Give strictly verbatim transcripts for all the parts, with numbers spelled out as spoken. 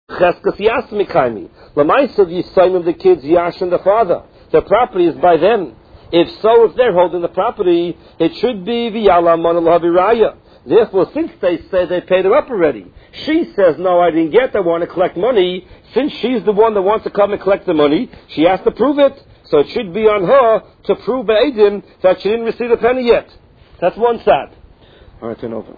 Cheskas Yasmi Kaimi. Lamaisa, the son of the kids, Yash and the father. The property is by them. If so, if they're holding the property, it should be V'yala Mon Raya. Therefore, since they say they paid her up already, she says, no, I didn't get, I want to collect money. Since she's the one that wants to come and collect the money, she has to prove it. So it should be on her to prove Ba'edim that she didn't receive a penny yet. That's one side. All right, turn over.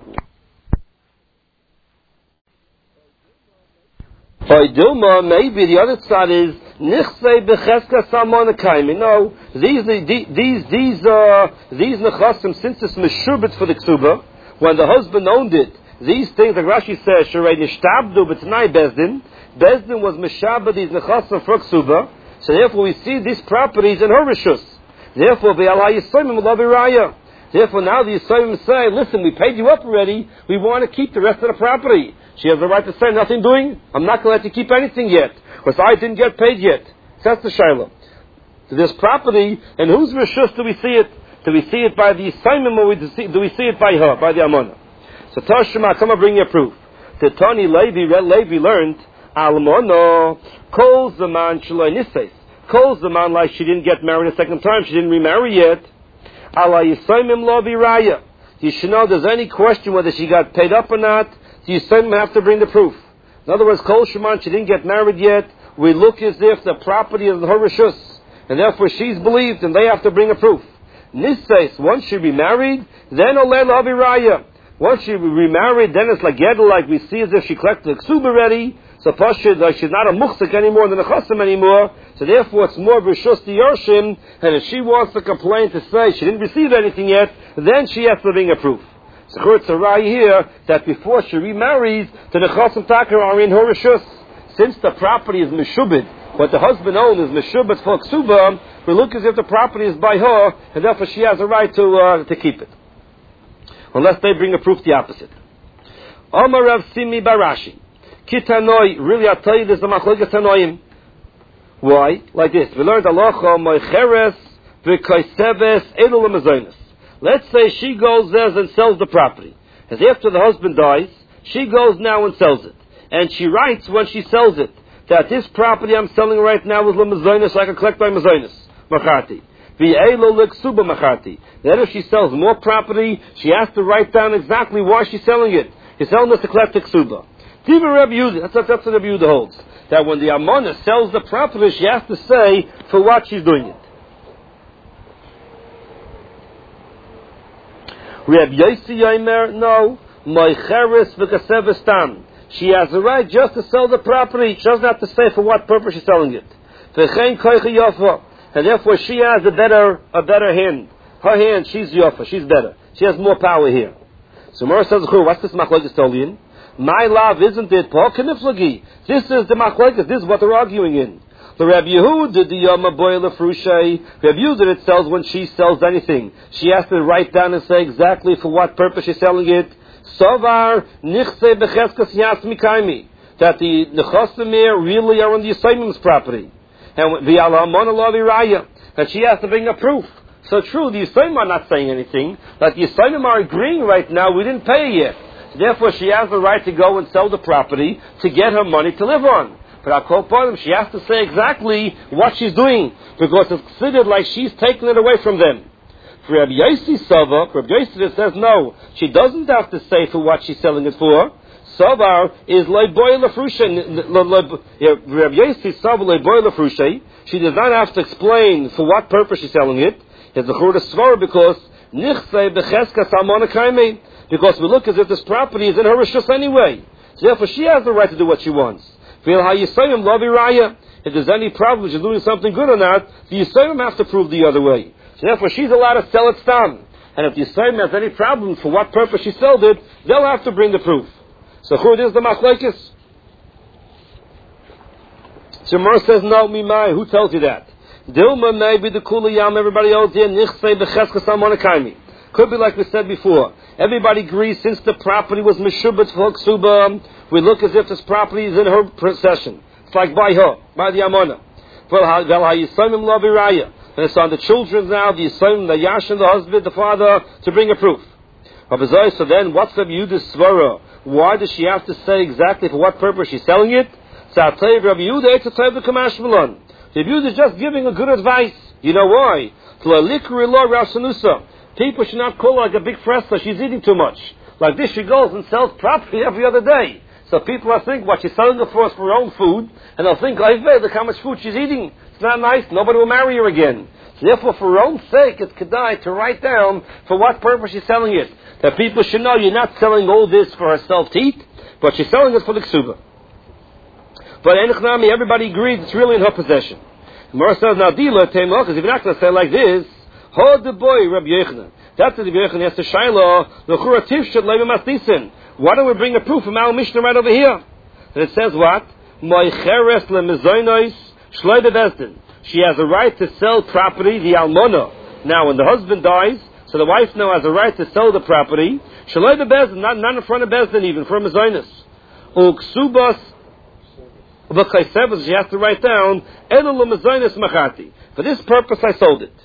Dilma, maybe the other side is Nichsei Becheska Samon Kaimi. No, these these these uh these nechasim, since it's meshubet for the ksuba, when the husband owned it, these things like Rashi says, Sharei Nishtabdu B'Tnai Bezdin. Bezdin was meshabed these nechasim for ksuba. So therefore, we see these properties in her rishus. Therefore, Be'alha Yisayim Lavi Raya. Therefore, now the Yisayim say, listen, we paid you up already. We want to keep the rest of the property. She has the right to say, nothing doing. I'm not going to let you keep anything yet. Because I didn't get paid yet. That's the Shiloh. So this property, and whose rishus do we see it? Do we see it by the Yisayim or do we see it by her, by the Amona? So Tashma, come and bring your proof. The Tani Levi, Levi learned, Almono, calls the man Shaloi Nises. Calls the man like she didn't get married a second time, she didn't remarry yet. Allah Yisayim Lo Viraya. You should know there's any question whether she got paid up or not, the Yisayim have to bring the proof. In other words, Kol Sheman, she didn't get married yet, we look as if the property is in her rishus, and therefore she's believed, and they have to bring a proof. Nises, once she remarried, then Oleh Lo Viraya. Once she remarried, then it's like Yedel, like we see as if she collected the ksuba already. So Pashid, like she's not a muchzik anymore than a chasam anymore. So therefore it's more rishus to Yoshim. And if she wants to complain to say she didn't receive anything yet, then she has to bring a proof. So it's a right here that before she remarries, the chasam takar are in her rishus. Since the property is meshubed, what the husband owns is meshubed for ksuba, we look as if the property is by her, and therefore she has a right to uh, to keep it. Unless they bring a proof the opposite. Omar Rav Simi Barashi. Kitanoi, really I'll tell you this is the machlokes tanoim. Why? Like this. We learned halacha moicheres v'kaiseves edul l'mazonos. Let's say she goes there and sells the property. As after the husband dies, she goes now and sells it. And she writes when she sells it, that this property I'm selling right now is l'mazonos, so I can collect my mazonos. Machati. V'elo l'ksuba machati. Then if she sells more property, she has to write down exactly why she's selling it. She's selling this to collect the ksuba. That's what, that's what Rabbi Yehuda holds. That when the Amona sells the property, she has to say for what she's doing it. Rabbi Yossi Yomer, no. Moicheres v'kasevestam. She has the right just to sell the property. She doesn't have to say for what purpose she's selling it. V'chein koicha yofa. And therefore she has a better, a better hand. Her hand, she's yofa, she's better. She has more power here. So Mora says, what's this machlokes tolian? My love, isn't it? This is the machlokes. This is what they're arguing in. The Rabbi Yehuda, the Yoma Boy Lefrushay, Rabbi Yehuda, it sells when she sells anything. She has to write down and say exactly for what purpose she's selling it. Sovar nichse becheskas yasmi kaimi. That the nechasimir really are on the Yisayim's property. And the Alamon Allah Viraya. That she has to bring a proof. So true, the Yisayim are not saying anything. But the Yisayim are agreeing right now, we didn't pay yet. Therefore, she has the right to go and sell the property to get her money to live on. But I'll call upon them, she has to say exactly what she's doing, because it's considered like she's taking it away from them. For Rabbi Yossi Sava, Rabbi Yossi says no, she doesn't have to say for what she's selling it for. Savar is loiboy lefrushay. Rabbi Yossi Sava loiboy lefrushay. She does not have to explain for what purpose she's selling it. It's a churda svara because nichsei becheska salmona kaimei. Because we look as if this property is in her rishus anyway. So therefore she has the right to do what she wants. If there's any problem, she's doing something good or not, the Yisayim have to prove the other way. So therefore she's allowed to sell it stam. And if the Yisayim has any problem for what purpose she sold it, they'll have to bring the proof. So who is the machlokes? So Mer says, no, mimai, who tells you that? Dilma may be the kuliyam, everybody else here, nichsei b'cheskas almonakaimi. Could be like we said before. Everybody agrees since the property was meshubet for ksuba, we look as if this property is in her possession. It's like by her, by the Amona. And it's on the children now, the Yisayim, the Yash and the husband, the father, to bring a proof. So then, what's the Yehuda's svara? Why does she have to say exactly for what purpose she's selling it? So I'll tell you, Rabbi Yehuda, it's a type of Kamash Malon. Rabbi Yehuda is just giving a good advice. You know why? People should not call her like a big fresta, she's eating too much. Like this, she goes and sells property every other day. So people are thinking, what, she's selling it for us for her own food, and they'll think, oh, look how much food she's eating. It's not nice, nobody will marry her again. So therefore, for her own sake, it's kedai to write down for what purpose she's selling it. That people should know you're not selling all this for herself to eat, but she's selling it for the ksuba. But Enochnami, everybody agrees it's really in her possession. The Gemara says, now, Dila, Teimah, because if you're not going to say like this, hold the boy, Rabbi Yochanan. That's what Rabbi Yochanan has to Shiloh, L'chura Tifshat Leiva Masnisin. Why don't we bring a proof from our Mishnah right over here? And it says what? Moicheres lemezoinois shloi bebezdin. She has a right to sell property, the almona. Now, when the husband dies, so the wife now has a right to sell the property. Shloi bebezdin, not, not in front of bezdin even, for mezoinos. Uksubas v'chaisevas, she has to write down, elu lemezoinos machati. For this purpose I sold it.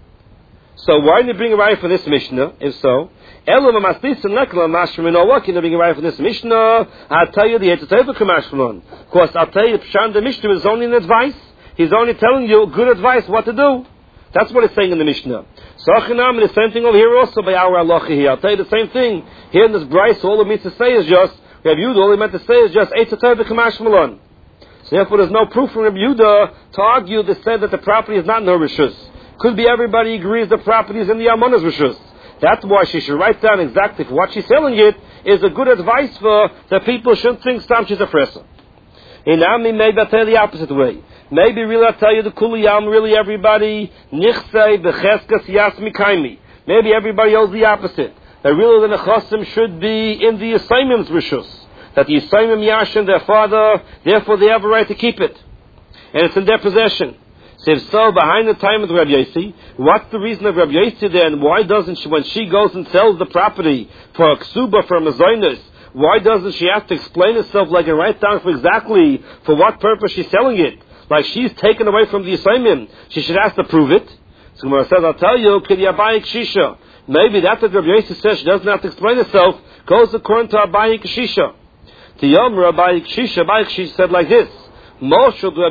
So why didn't you bring a right for this Mishnah? If so, Elu Mastis and Lekla Mashmin, what can you bring a right for this Mishnah? I'll tell you the Etzateva Kamashmalon. Of course, I'll tell you Pshan the Mishnah is only an advice. He's only telling you good advice what to do. That's what it's saying in the Mishnah. So Achinam, the same thing over here also by our halacha here. I'll tell you the same thing. Here in this Bryce, all it means to say is just, Rabbi Yehuda, all he meant to say is just Etzateva Kamashmalon. So therefore there's no proof from Rabbi Yehuda to argue that said that the property is not in her rishus. Could be everybody agrees the property is in the Almona's rishus. That's why she should write down exactly for what she's selling it is a good advice for the people shouldn't think some she's a fresa. In Ami, maybe I'll tell you the opposite way. Maybe really I'll tell you the Kuliyam, really everybody, Nichsei, Becheskas, Yasmi, Kaimi. Maybe everybody else the opposite. That really the Nechasim should be in the Yisaimim's rishus. That the Yisaimim Yashin, their father, therefore they have a right to keep it. And it's in their possession. So if so, behind the time of Rabbi Yossi, what's the reason of Rabbi Yossi then? Why doesn't she, when she goes and sells the property for a ksuba, for a mazoinus, why doesn't she have to explain herself like and write down for exactly for what purpose she's selling it? Like she's taken away from the assignment, she should have to prove it. So Gemara says, I'll tell you, K'diyabayik Shisha. Maybe that's what Rabbi Yossi says, she doesn't have to explain herself, goes according to Abayik Shisha. To Yom Rabbayik Shisha, Abayik Shisha said like this. What's the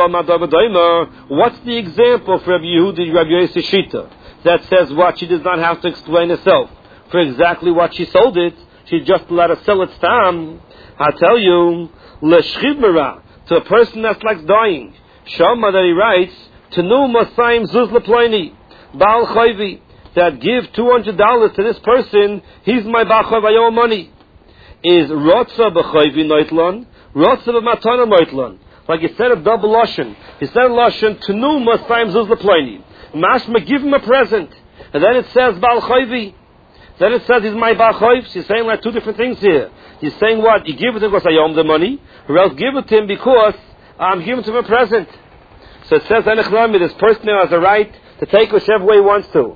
example for Rabbi Yehuda, Rabbi Yossi Shita that says what she does not have to explain herself for exactly what she sold it? She just let her sell it stam. I tell you, l'shchivmera to a person that's like dying. Shama that he writes to nu masayim zuz leploini bal chayvi that give two hundred dollars to this person. He's my bachayv. I owe money. Is rotza b'chayvi noitlon rotza b'matana noitlon. Like he said of double lashon. He said lashon to nu masayim zuz leploini. Mashma, give him a present, and then it says bal chayvi. Then it says he's my bachayv. He's saying like two different things here. He's saying what? You give it to him because I owe him the money, or else give it to him because I'm giving to him a present. So it says, this person has a right to take whichever way he wants to.